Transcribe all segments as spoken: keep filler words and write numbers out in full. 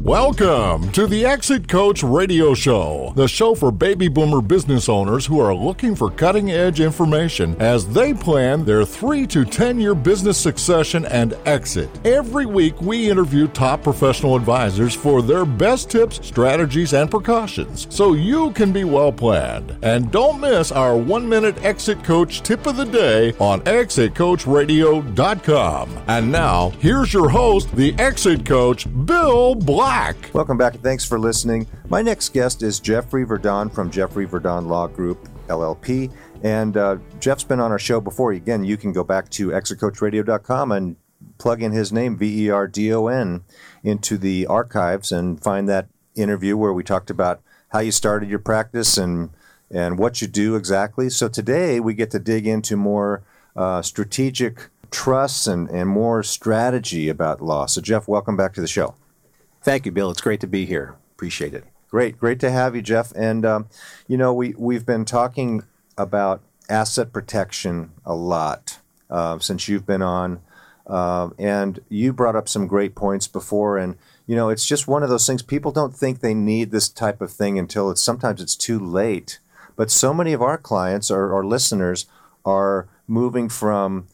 Welcome to the Exit Coach Radio Show, the show for baby boomer business owners who are looking for cutting-edge information as they plan their three to ten-year business succession and exit. Every week, we interview top professional advisors for their best tips, strategies, and precautions, so you can be well-planned. And don't miss our one-minute Exit Coach tip of the day on exit coach radio dot com. And now, here's your host, the Exit Coach, Bill Black. Welcome back and thanks for listening. My next guest is Jeffrey Verdon from Jeffrey Verdon Law Group, L L P. And uh, Jeff's been on our show before. Again, you can go back to exit coach radio dot com and plug in his name, V E R D O N, into the archives and find that interview where we talked about how you started your practice and, and what you do exactly. So today we get to dig into more uh, strategic trusts and, and more strategy about law. So Jeff, welcome back to the show. Thank you, Bill. It's great to be here. Appreciate it. Great. Great to have you, Jeff. And, um, you know, we, we've been talking about asset protection a lot uh, since you've been on. Uh, and you brought up some great points before. And, you know, it's just one of those things. People don't think they need this type of thing until it's sometimes it's too late. But so many of our clients or, or listeners are moving from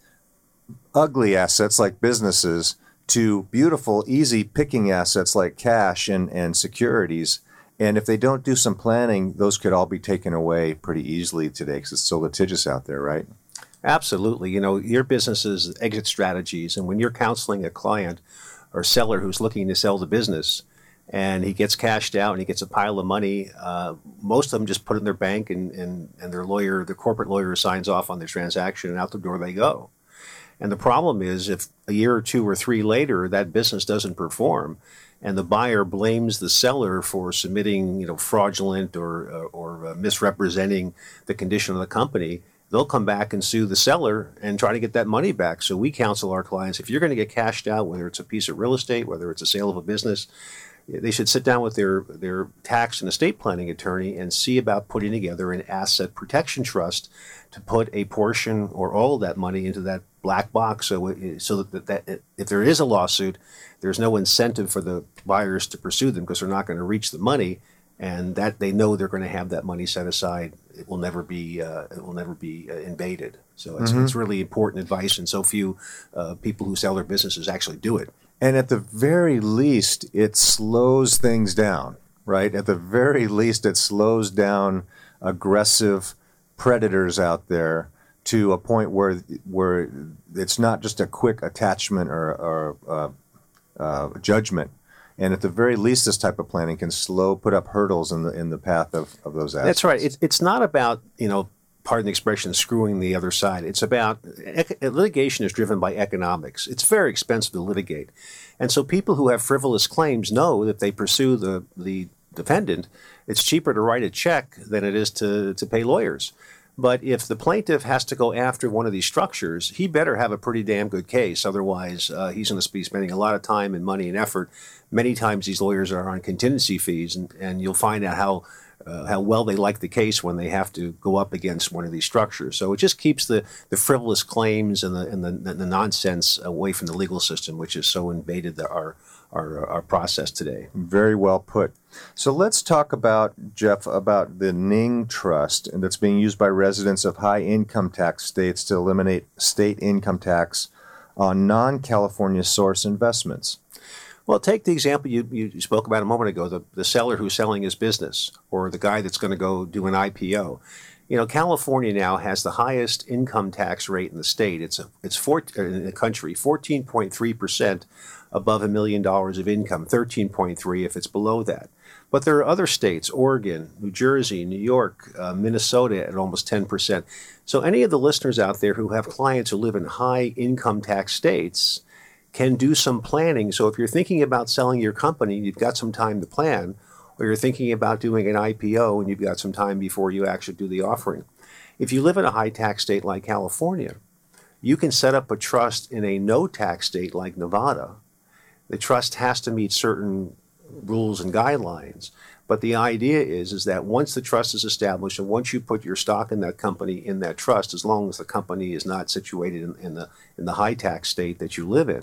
ugly assets like businesses to beautiful, easy picking assets like cash and, and securities. And if they don't do some planning, those could all be taken away pretty easily today because it's so litigious out there, right? Absolutely. You know, your business is exit strategies. And when you're counseling a client or seller who's looking to sell the business and he gets cashed out and he gets a pile of money, uh, most of them just put it in their bank and, and, and their lawyer, their corporate lawyer signs off on the transaction and out the door they go. And the problem is if a year or two or three later that business doesn't perform and the buyer blames the seller for submitting, you know, fraudulent or, or uh, misrepresenting the condition of the company, they'll come back and sue the seller and try to get that money back. So we counsel our clients, if you're going to get cashed out, whether it's a piece of real estate, whether it's a sale of a business, they should sit down with their, their tax and estate planning attorney and see about putting together an asset protection trust to put a portion or all of that money into that black box so, it, so that, that if there is a lawsuit, there's no incentive for the buyers to pursue them because they're not going to reach the money, and that they know they're going to have that money set aside. It will never be uh, it will never be uh, invaded. So it's, mm-hmm. it's really important advice, and so few uh, people who sell their businesses actually do it. And at the very least, it slows things down, right? At the very least, it slows down aggressive predators out there to a point where where it's not just a quick attachment or, or uh, uh, judgment. And at the very least, this type of planning can slow, put up hurdles in the in the path of, of those assets. That's right. It's it's not about, you know, pardon the expression, screwing the other side. It's about, litigation is driven by economics. It's very expensive to litigate. And so people who have frivolous claims know that they pursue the, the defendant, it's cheaper to write a check than it is to, to pay lawyers. But if the plaintiff has to go after one of these structures, he better have a pretty damn good case. Otherwise, uh, he's going to be spending a lot of time and money and effort. Many times these lawyers are on contingency fees, and, and you'll find out how Uh, how well they like the case when they have to go up against one of these structures. So it just keeps the, the frivolous claims and the and the, the nonsense away from the legal system, which has so invaded the, our, our our process today. Very well put. So let's talk about, Jeff, about the N I N G Trust, and that's being used by residents of high income tax states to eliminate state income tax on non-California source investments. Well, take the example you, you spoke about a moment ago, the, the seller who's selling his business or the guy that's going to go do an I P O. You know, California now has the highest income tax rate in the state. It's a, it's four, in the country, fourteen point three percent above a million dollars of income, thirteen point three if it's below that. But there are other states, Oregon, New Jersey, New York, uh, Minnesota at almost ten percent. So any of the listeners out there who have clients who live in high income tax states can do some planning. So if you're thinking about selling your company, you've got some time to plan, or you're thinking about doing an I P O and you've got some time before you actually do the offering. If you live in a high tax state like California, you can set up a trust in a no tax state like Nevada. The trust has to meet certain rules and guidelines. But the idea is, is that once the trust is established and once you put your stock in that company in that trust, as long as the company is not situated in, in the in the high tax state that you live in,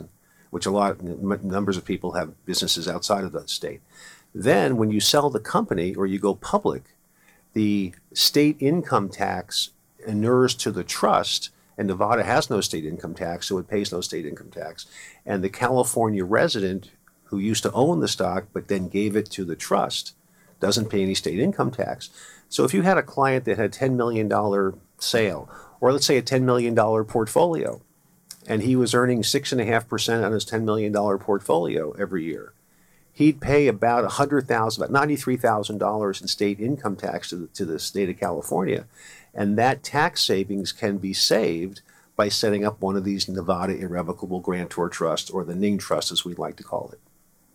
which a lot, numbers of people have businesses outside of that state. Then when you sell the company or you go public, the state income tax inures to the trust, and Nevada has no state income tax, so it pays no state income tax. And the California resident who used to own the stock but then gave it to the trust doesn't pay any state income tax. So if you had a client that had ten million dollars sale, or let's say a ten million dollars portfolio, and he was earning six point five percent on his ten million dollars portfolio every year, he'd pay about one hundred thousand dollars, about ninety-three thousand dollars in state income tax to the, to the state of California. And that tax savings can be saved by setting up one of these Nevada Irrevocable Grantor Trust, or the N I G Trust as we'd like to call it.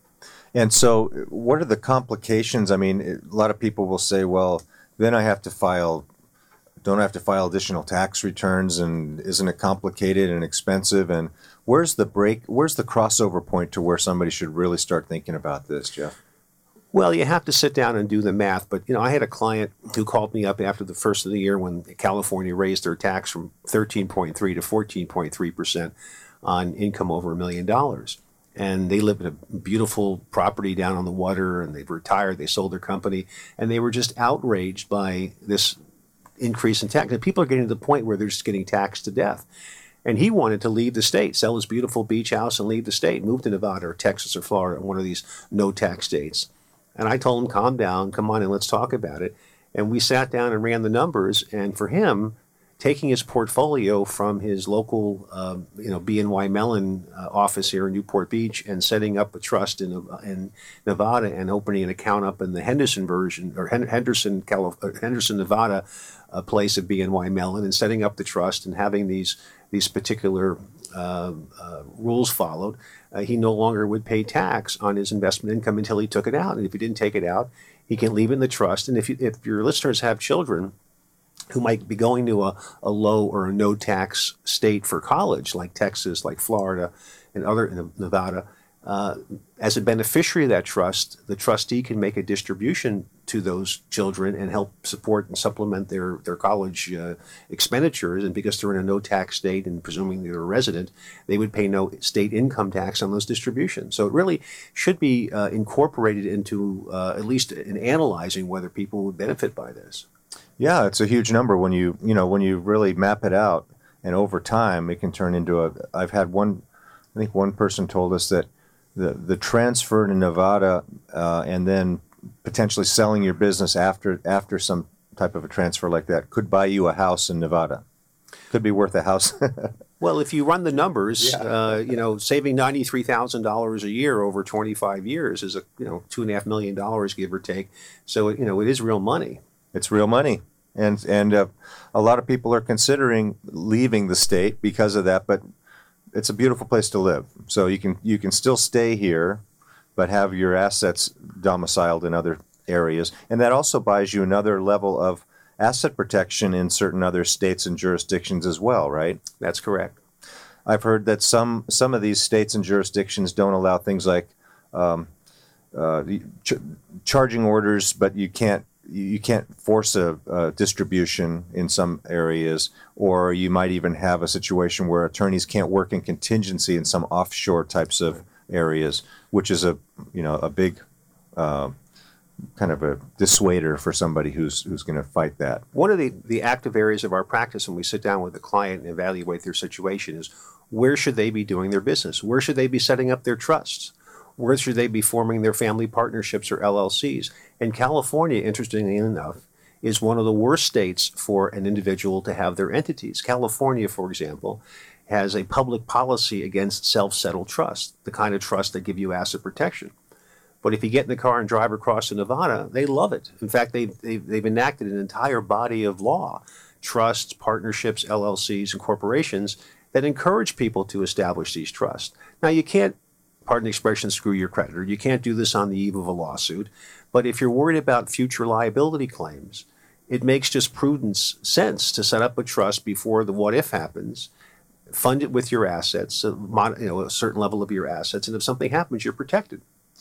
And so what are the complications? I mean, a lot of people will say, well, then I have to file, don't I have to file additional tax returns, and isn't it complicated and expensive? And where's the break, where's the crossover point to where somebody should really start thinking about this, Jeff? Well, you have to sit down and do the math. But, you know, I had a client who called me up after the first of the year when California raised their tax from thirteen point three to fourteen point three percent on income over a million dollars. And they live in a beautiful property down on the water, and they've retired, they sold their company, and they were just outraged by this increase in tax. And people are getting to the point where they're just getting taxed to death. And he wanted to leave the state, sell his beautiful beach house and leave the state, move to Nevada or Texas or Florida, one of these no-tax states. And I told him, calm down, come on and let's talk about it. And we sat down and ran the numbers. And for him, taking his portfolio from his local, uh, you know, B N Y Mellon uh, office here in Newport Beach and setting up a trust in in Nevada and opening an account up in the Henderson version or Henderson, California, Henderson, Nevada uh, place of B N Y Mellon, and setting up the trust and having these these particular uh, uh, rules followed, uh, he no longer would pay tax on his investment income until he took it out. And if he didn't take it out, he can leave it in the trust. And if you, if your listeners have children who might be going to a, a low or a no tax state for college, like Texas, like Florida, and other Nevada, uh, as a beneficiary of that trust, the trustee can make a distribution to those children and help support and supplement their, their college uh, expenditures. And because they're in a no tax state and presuming they're a resident, they would pay no state income tax on those distributions. So it really should be uh, incorporated into uh, at least in analyzing whether people would benefit by this. Yeah, it's a huge number when you, you know, when you really map it out, and over time it can turn into a, I've had one, I think one person told us that the, the transfer to Nevada uh, and then potentially selling your business after after some type of a transfer like that could buy you a house in Nevada. Could be worth a house. Well, if you run the numbers, yeah. uh, you know, saving ninety-three thousand dollars a year over twenty-five years is a, you know, two and a half million dollars, give or take. So, you know, it is real money. It's real money. And and uh, a lot of people are considering leaving the state because of that, but it's a beautiful place to live. So you can you can still stay here, but have your assets domiciled in other areas. And that also buys you another level of asset protection in certain other states and jurisdictions as well, right? That's correct. I've heard that some some of these states and jurisdictions don't allow things like um, uh, ch- charging orders, but you can't you can't force a, a distribution in some areas, or you might even have a situation where attorneys can't work in contingency in some offshore types of areas, which is a you know a big uh, kind of a dissuader for somebody who's who's going to fight that. One of the, the active areas of our practice when we sit down with a client and evaluate their situation is where should they be doing their business? Where should they be setting up their trusts? Where should they be forming their family partnerships or L L Cs? And California, interestingly enough, is one of the worst states for an individual to have their entities. California, for example, has a public policy against self-settled trust, the kind of trust that give you asset protection. But if you get in the car and drive across to Nevada, they love it. In fact, they've, they've, they've enacted an entire body of law, trusts, partnerships, L L Cs, and corporations that encourage people to establish these trusts. Now, you can't, pardon the expression, screw your creditor. You can't do this on the eve of a lawsuit. But if you're worried about future liability claims, it makes just prudence sense to set up a trust before the what if happens, fund it with your assets, you know, a certain level of your assets, and if something happens, you're protected.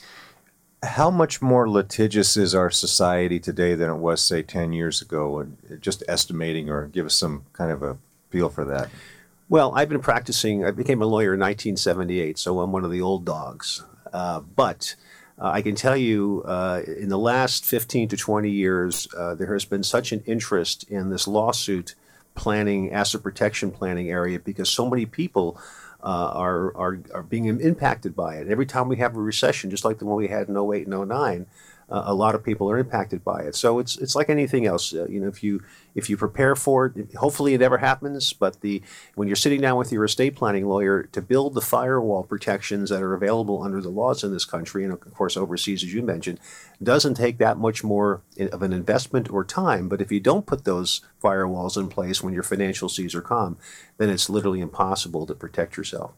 How much more litigious is our society today than it was, say, ten years ago? And just estimating, or give us some kind of a feel for that. Well, I've been practicing. I became a lawyer in nineteen seventy-eight, so I'm one of the old dogs. Uh, but uh, I can tell you, uh, in the last fifteen to twenty years, uh, there has been such an interest in this lawsuit planning, asset protection planning area, because so many people uh, are, are are being impacted by it. Every time we have a recession, just like the one we had in oh eight and oh nine, uh, a lot of people are impacted by it. So it's it's like anything else. Uh, you know, if you if you prepare for it, hopefully it never happens. But the when you're sitting down with your estate planning lawyer to build the firewall protections that are available under the laws in this country, and of course overseas, as you mentioned, doesn't take that much more of an investment or time. But if you don't put those firewalls in place when your financial seas are calm, then it's literally impossible to protect yourself.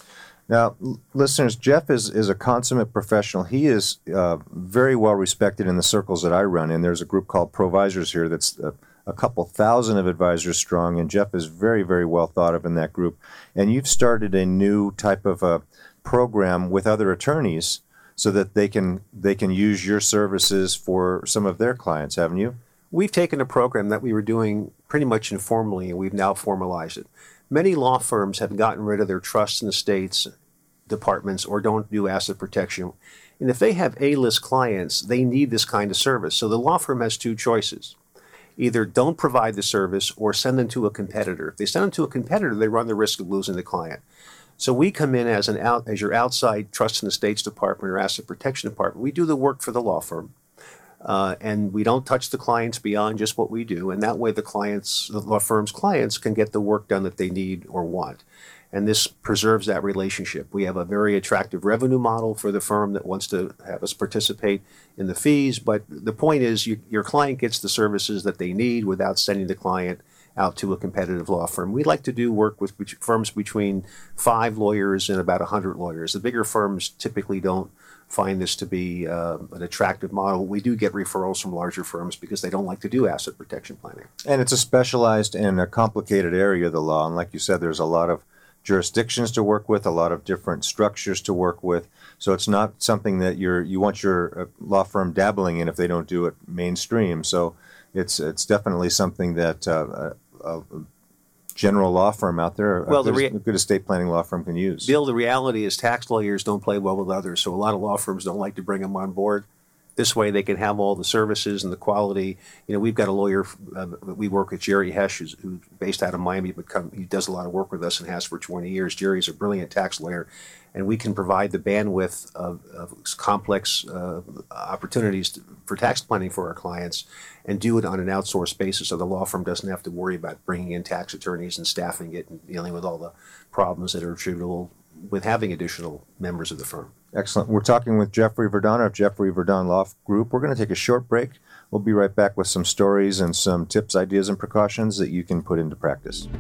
Now, l- listeners, Jeff is, is a consummate professional. He is uh, very well respected in the circles that I run in. There's a group called Provisors here that's a, a couple thousand of advisors strong, and Jeff is very, very well thought of in that group. And you've started a new type of a program with other attorneys so that they can they can use your services for some of their clients, haven't you? We've taken a program that we were doing pretty much informally, and we've now formalized it. Many law firms have gotten rid of their trusts and estates departments or don't do asset protection. And if they have A-list clients, they need this kind of service. So the law firm has two choices. Either don't provide the service or send them to a competitor. If they send them to a competitor, they run the risk of losing the client. So we come in as an out, as your outside trust and estates department or asset protection department. We do the work for the law firm. Uh, and we don't touch the clients beyond just what we do. And that way the clients, the law firm's clients can get the work done that they need or want. And this preserves that relationship. We have a very attractive revenue model for the firm that wants to have us participate in the fees. But the point is you, your client gets the services that they need without sending the client out to a competitive law firm. We like to do work with firms between five lawyers and about one hundred lawyers. The bigger firms typically don't find this to be uh, an attractive model. We do get referrals from larger firms because they don't like to do asset protection planning. And it's a specialized and a complicated area of the law. And like you said, there's a lot of jurisdictions to work with, a lot of different structures to work with. So it's not something that you're you want your uh, law firm dabbling in if they don't do it mainstream. So it's it's definitely something that uh, a, a general law firm out there, well, a, good, the rea- a good estate planning law firm can use. Bill, the reality is tax lawyers don't play well with others, so a lot of law firms don't like to bring them on board. This way they can have all the services and the quality. You know, we've got a lawyer, uh, we work with Jerry Hesh, who's, who's based out of Miami, but come, he does a lot of work with us and has for twenty years. Jerry's a brilliant tax lawyer, and we can provide the bandwidth of, of complex uh, opportunities to, for tax planning for our clients and do it on an outsourced basis so the law firm doesn't have to worry about bringing in tax attorneys and staffing it and dealing with all the problems that are attributable with having additional members of the firm. Excellent. We're talking with Jeffrey Verdon of Jeffrey Verdon Law Group. We're going to take a short break. We'll be right back with some stories and some tips, ideas, and precautions that you can put into practice.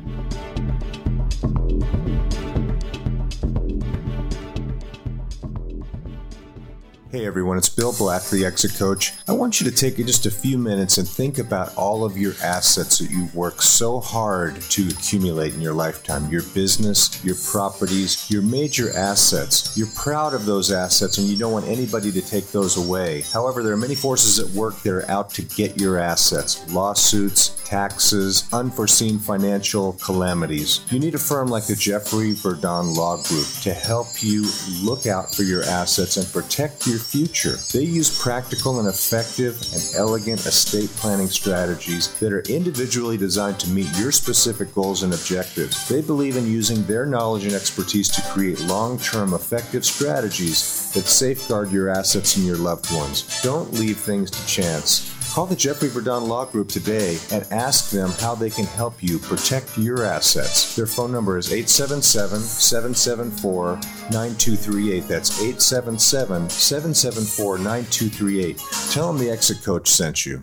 Hey everyone, it's Bill Black, the Exit Coach. I want you to take just a few minutes and think about all of your assets that you've worked so hard to accumulate in your lifetime. Your business, your properties, your major assets. You're proud of those assets and you don't want anybody to take those away. However, there are many forces at work that are out to get your assets. Lawsuits, taxes, unforeseen financial calamities. You need a firm like the Jeffrey Verdon Law Group to help you look out for your assets and protect your future. They use practical and effective and elegant estate planning strategies that are individually designed to meet your specific goals and objectives. They believe in using their knowledge and expertise to create long-term effective strategies that safeguard your assets and your loved ones. Don't leave things to chance. Call the Jeffrey Verdon Law Group today and ask them how they can help you protect your assets. Their phone number is eight seven seven, seven seven four, nine two three eight. That's eight seven seven, seven seven four, nine two three eight. Tell them the Exit Coach sent you.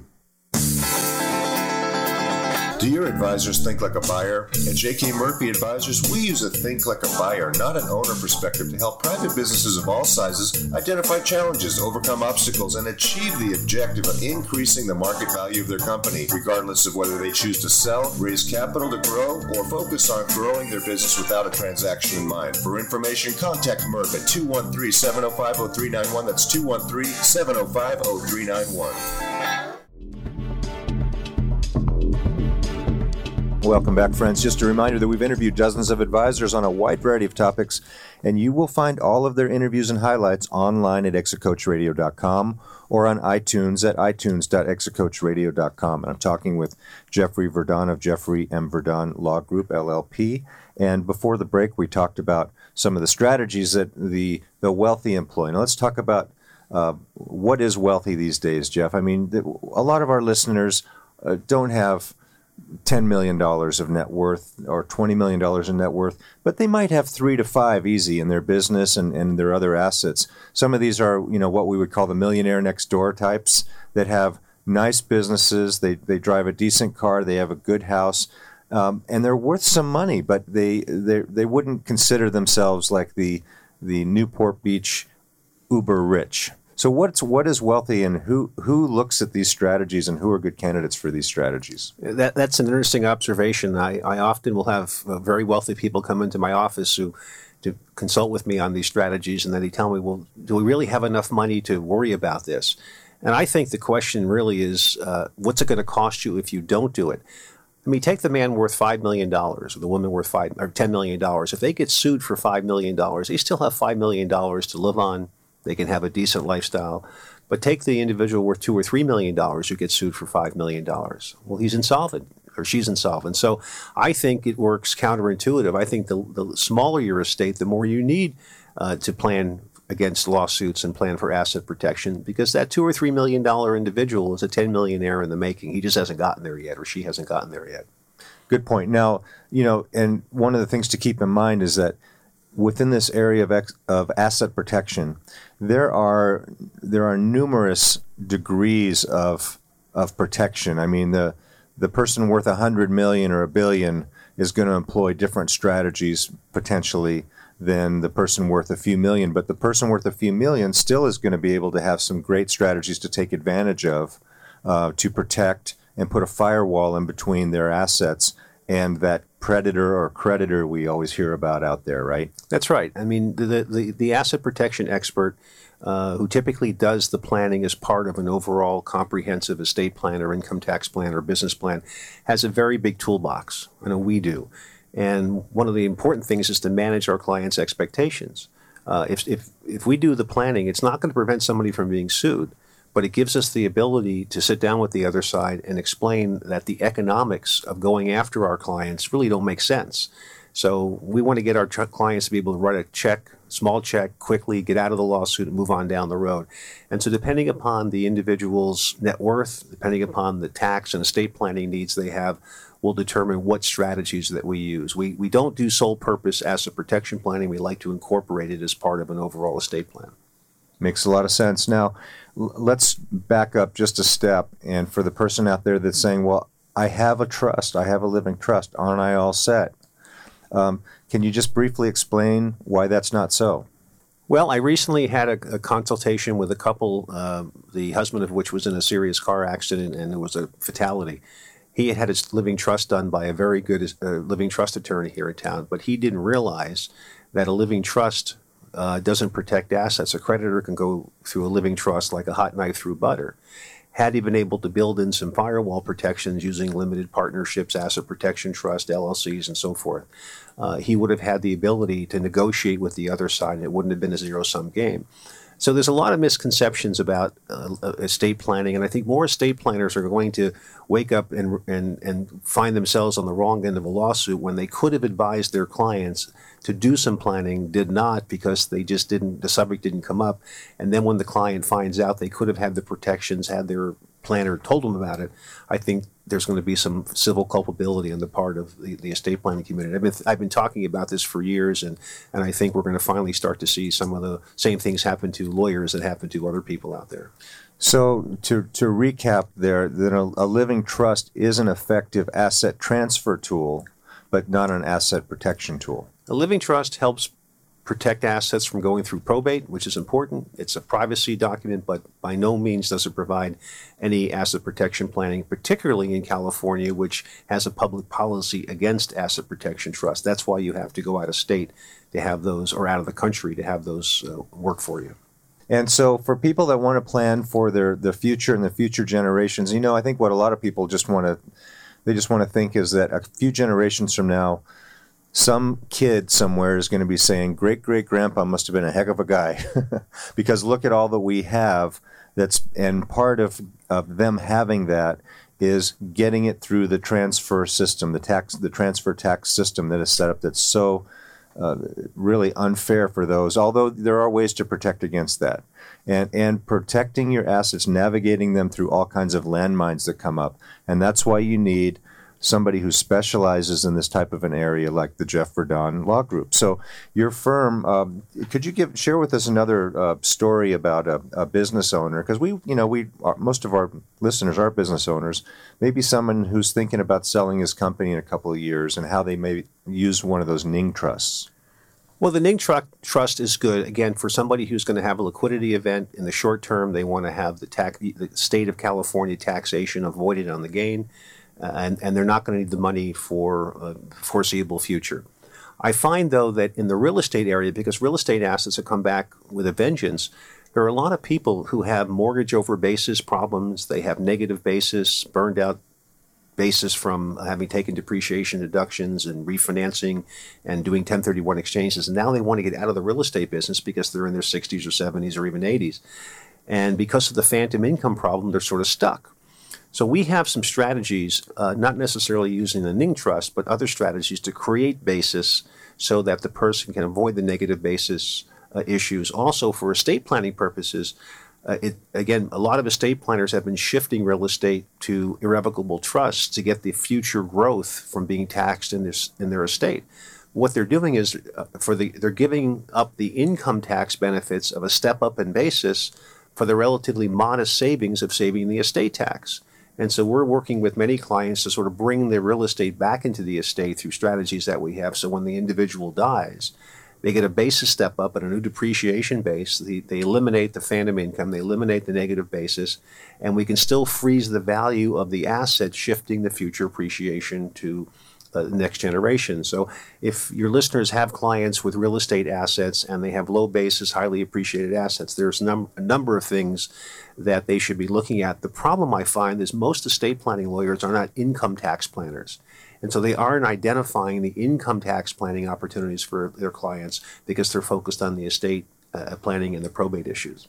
Do your advisors think like a buyer? At J K Murphy Advisors, we use a think like a buyer, not an owner perspective, to help private businesses of all sizes identify challenges, overcome obstacles, and achieve the objective of increasing the market value of their company, regardless of whether they choose to sell, raise capital to grow, or focus on growing their business without a transaction in mind. For information, contact Murph at two one three, seven oh five, oh three nine one. That's two one three, seven oh five, oh three nine one. Welcome back, friends. Just a reminder that we've interviewed dozens of advisors on a wide variety of topics, and you will find all of their interviews and highlights online at exit coach radio dot com or on iTunes at i tunes dot exit coach radio dot com. And I'm talking with Jeffrey Verdon of Jeffrey M. Verdon Law Group, L L P. And before the break, we talked about some of the strategies that the, the wealthy employ. Now, let's talk about uh, what is wealthy these days, Jeff. I mean, the, a lot of our listeners uh, don't have ten million dollars of net worth or twenty million dollars in net worth, but they might have three to five easy in their business and, and their other assets. Some of these are, you know, what we would call the millionaire next door types that have nice businesses. They, they drive a decent car. They have a good house. Um, and they're worth some money, but they, they, they wouldn't consider themselves like the, the Newport Beach uber rich. So what's what is wealthy, and who who looks at these strategies, and who are good candidates for these strategies? That that's an interesting observation. I, I often will have uh, very wealthy people come into my office who to consult with me on these strategies, and then they tell me, well, do we really have enough money to worry about this? And I think the question really is, uh, what's it going to cost you if you don't do it? I mean, take the man worth five million dollars or the woman worth five or ten million dollars. If they get sued for five million dollars, they still have five million dollars to live on. They can have a decent lifestyle. But take the individual worth two or three million dollars who gets sued for five million dollars. Well, he's insolvent, or she's insolvent. So I think it works counterintuitive. I think the, the smaller your estate, the more you need uh, to plan against lawsuits and plan for asset protection, because that two or three million dollar individual is a ten millionaire in the making. He just hasn't gotten there yet, or she hasn't gotten there yet. Good point. Now, you know, and one of the things to keep in mind is that within this area of ex, of asset protection, there are there are numerous degrees of of protection. I mean, the the person worth a hundred million or a billion is going to employ different strategies potentially than the person worth a few million. But the person worth a few million still is going to be able to have some great strategies to take advantage of uh, to protect and put a firewall in between their assets and that predator or creditor we always hear about out there, right? That's right. I mean, the the, the asset protection expert uh, who typically does the planning as part of an overall comprehensive estate plan or income tax plan or business plan has a very big toolbox. I know we do. And one of the important things is to manage our clients' expectations. Uh, if, if, if we do the planning, it's not going to prevent somebody from being sued, but it gives us the ability to sit down with the other side and explain that the economics of going after our clients really don't make sense. So we want to get our tr- clients to be able to write a check, small check, quickly, get out of the lawsuit and move on down the road. And so depending upon the individual's net worth, depending upon the tax and estate planning needs they have, will determine what strategies that we use. We, we don't do sole purpose asset protection planning. We like to incorporate it as part of an overall estate plan. Makes a lot of sense. Now, l- let's back up just a step. And for the person out there that's saying, well, I have a trust, I have a living trust, aren't I all set? Um, can you just briefly explain why that's not so? Well, I recently had a, a consultation with a couple, uh, the husband of which was in a serious car accident and there was a fatality. He had had his living trust done by a very good uh, living trust attorney here in town, but he didn't realize that a living trust uh, doesn't protect assets. A creditor can go through a living trust like a hot knife through butter. Had he been able to build in some firewall protections using limited partnerships, asset protection trust, L L Cs, and so forth, uh, he would have had the ability to negotiate with the other side, and it wouldn't have been a zero-sum game. So there's a lot of misconceptions about uh, estate planning, and I think more estate planners are going to wake up and, and, and find themselves on the wrong end of a lawsuit when they could have advised their clients to do some planning, did not because they just didn't, the subject didn't come up. And then when the client finds out they could have had the protections, had their planner told them about it, I think there's going to be some civil culpability on the part of the, the estate planning community. I've been, I've been talking about this for years, and, and I think we're going to finally start to see some of the same things happen to lawyers that happen to other people out there. So to, to recap there, that a, a living trust is an effective asset transfer tool, but not an asset protection tool. A living trust helps protect assets from going through probate, which is important. It's a privacy document, but by no means does it provide any asset protection planning, particularly in California, which has a public policy against asset protection trust. That's why you have to go out of state to have those, or out of the country to have those uh, work for you. And so for people that want to plan for their the future and the future generations, you know, I think what a lot of people just want to they just want to think is that a few generations from now, some kid somewhere is going to be saying, great great grandpa must have been a heck of a guy, because look at all that we have. That's and part of, of them having that is getting it through the transfer system, the tax, the transfer tax system that is set up. That's so uh, really unfair for those. Although there are ways to protect against that, and and protecting your assets, navigating them through all kinds of landmines that come up, and that's why you need somebody who specializes in this type of an area like the Jeff Verdon Law Group. So your firm, um, could you give share with us another uh, story about a, a business owner? Because we, you know, we are, most of our listeners are business owners. Maybe someone who's thinking about selling his company in a couple of years and how they may use one of those Ning trusts. Well, the Ning tr- trust is good, again, for somebody who's going to have a liquidity event in the short term. They want to have the, tax, the state of California taxation avoided on the gain. Uh, and, and they're not going to need the money for a foreseeable future. I find, though, that in the real estate area, because real estate assets have come back with a vengeance, there are a lot of people who have mortgage over basis problems. They have negative basis, burned out basis from having taken depreciation deductions and refinancing and doing ten thirty-one exchanges. And now they want to get out of the real estate business because they're in their sixties or seventies or even eighties. And because of the phantom income problem, they're sort of stuck. So we have some strategies, uh, not necessarily using the Ning Trust, but other strategies to create basis so that the person can avoid the negative basis uh, issues. Also, for estate planning purposes, uh, it, again, a lot of estate planners have been shifting real estate to irrevocable trusts to get the future growth from being taxed in, this, in their estate. What they're doing is uh, for the they're giving up the income tax benefits of a step up in basis for the relatively modest savings of saving the estate tax. And so we're working with many clients to sort of bring their real estate back into the estate through strategies that we have. So when the individual dies, they get a basis step up and a new depreciation base. They, they eliminate the phantom income, they eliminate the negative basis, and we can still freeze the value of the asset, shifting the future appreciation to uh, the next generation. So if your listeners have clients with real estate assets and they have low basis, highly appreciated assets, there's num- a number of things that they should be looking at. The problem I find is most estate planning lawyers are not income tax planners. And so they aren't identifying the income tax planning opportunities for their clients because they're focused on the estate uh, planning and the probate issues.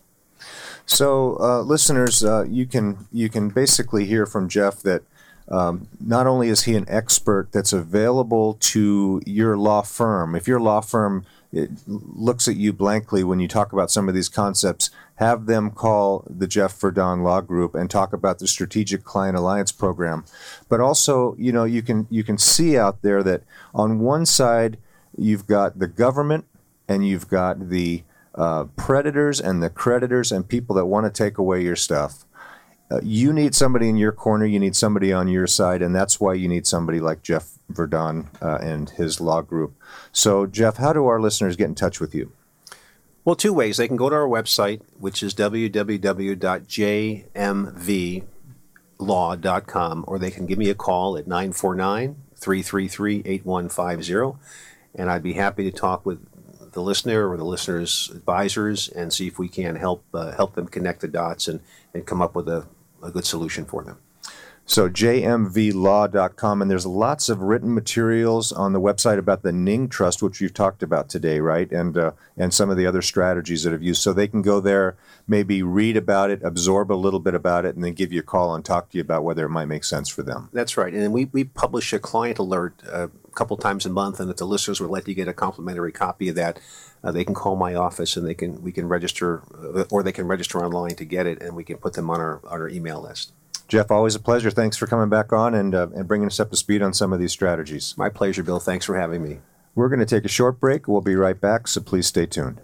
So uh, listeners, uh, you can you can basically hear from Jeff that um, not only is he an expert that's available to your law firm, if your law firm it looks at you blankly when you talk about some of these concepts, have them call the Jeff Verdon Law Group and talk about the Strategic Client Alliance Program. But also, you know, you can you can see out there that on one side you've got the government and you've got the uh, predators and the creditors and people that want to take away your stuff. Uh, you need somebody in your corner, you need somebody on your side, and that's why you need somebody like Jeff Verdon uh, and his law group. So, Jeff, how do our listeners get in touch with you? Well, two ways. They can go to our website, which is w w w dot j m v law dot com, or they can give me a call at nine four nine, three three three, eight one five zero, and I'd be happy to talk with the listener or the listener's advisors and see if we can help uh, help them connect the dots and, and come up with a, a good solution for them. So j m v law dot com, and there's lots of written materials on the website about the Ning Trust, which you've talked about today, right? And uh, and some of the other strategies that have used. So they can go there, maybe read about it, absorb a little bit about it, and then give you a call and talk to you about whether it might make sense for them. That's right. And we, we publish a client alert uh, a couple times a month, and if the listeners would let you get a complimentary copy of that, uh, they can call my office and they can we can register, uh, or they can register online to get it, and we can put them on our on our email list. Jeff, always a pleasure. Thanks for coming back on and uh, and bringing us up to speed on some of these strategies. My pleasure, Bill. Thanks for having me. We're going to take a short break. We'll be right back, so please stay tuned.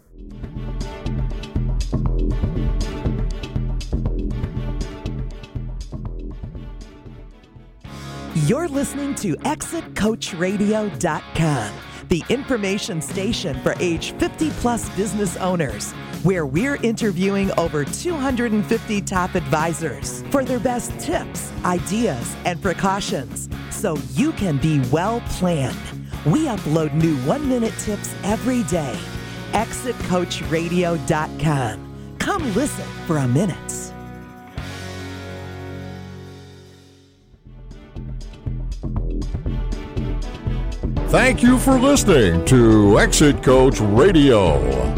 You're listening to exit coach radio dot com, the information station for age fifty plus business owners, where we're interviewing over two hundred fifty top advisors for their best tips, ideas, and precautions, so you can be well planned. We upload new one-minute tips every day. exit coach radio dot com. Come listen for a minute. Thank you for listening to Exit Coach Radio.